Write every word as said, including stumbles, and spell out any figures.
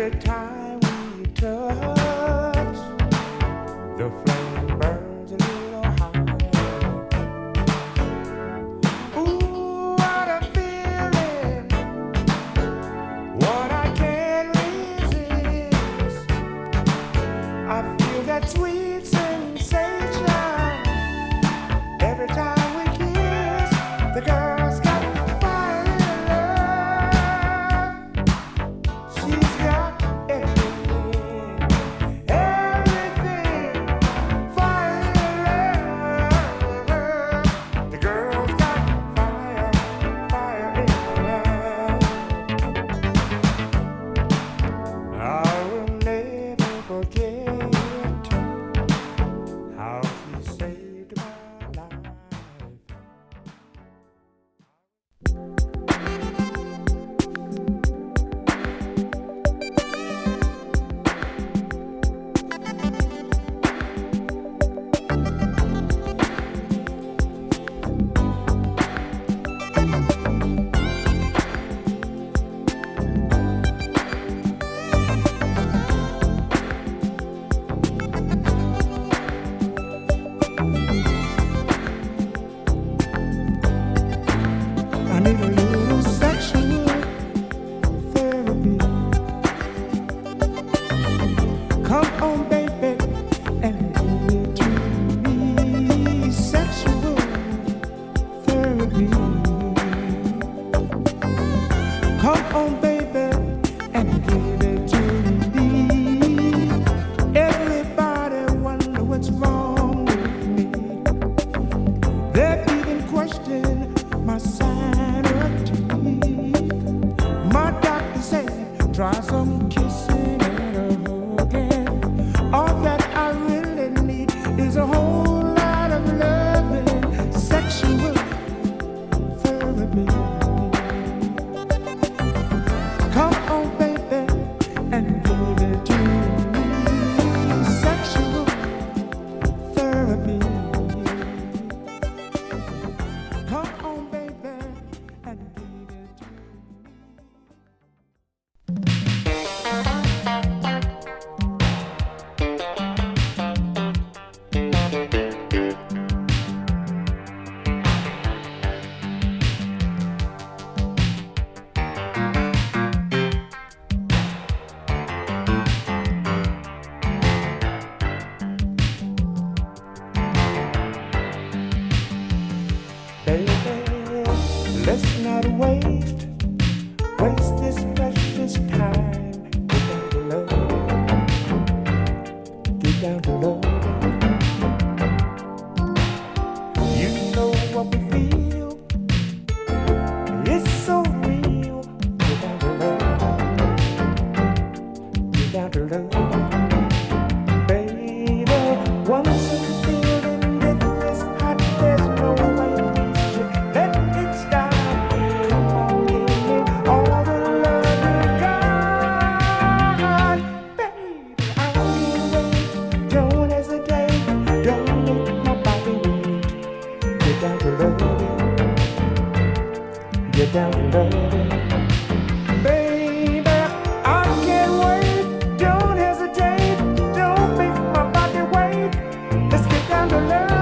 Every time we touch, the flame burns a little higher. Ooh, what a feeling, what I can't resist. I feel that sweet sensation every time we kiss. The girl's got fire in her love. She's got everything, everything. Fire in her love. The girl's got fire, fire in her love. I will never forget how she saved my life. I need a little sexual therapy. Come on, baby, and give it to me. Sexual therapy. Come on, baby, and give it to me. Everybody wonder what's wrong with me. They even question my sanity. My doctor said, try some kissing and a hugging. All that I really need is a whole lot of loving. Sexual therapy. Come on, baby, and give it to me. Sexual therapy. Come on, baby, and give it to me. Baby, let's not waste, waste this precious time. Get down to love, get down to love. You know what we feel, it's so real. Get down to love, get down to love. Baby, once you feel it, get this hot, there's no way we should let it stop. Come on, give me all the love you got. Baby, I can't wait, don't hesitate, don't make my body wait. Get down to loving, get down to loving. Baby, I can't wait, don't hesitate, don't make my body wait. Let's get down to love.